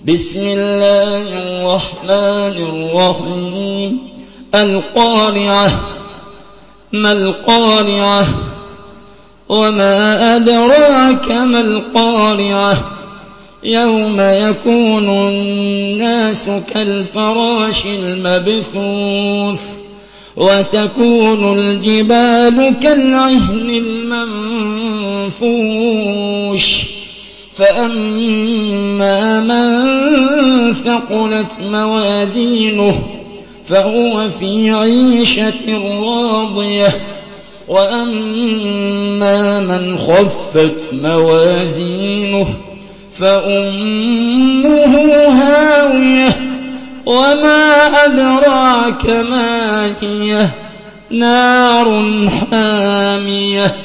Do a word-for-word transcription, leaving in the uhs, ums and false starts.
بسم الله الرحمن الرحيم القارعة ما القارعة وما أدراك ما القارعة يوم يكون الناس كالفراش المبثوث وتكون الجبال كالعهن المنفوش فأما من ثقلت موازينه فهو في عيشة راضية وأما من خفت موازينه فأمه هاوية وما أدراك ما هي نار حامية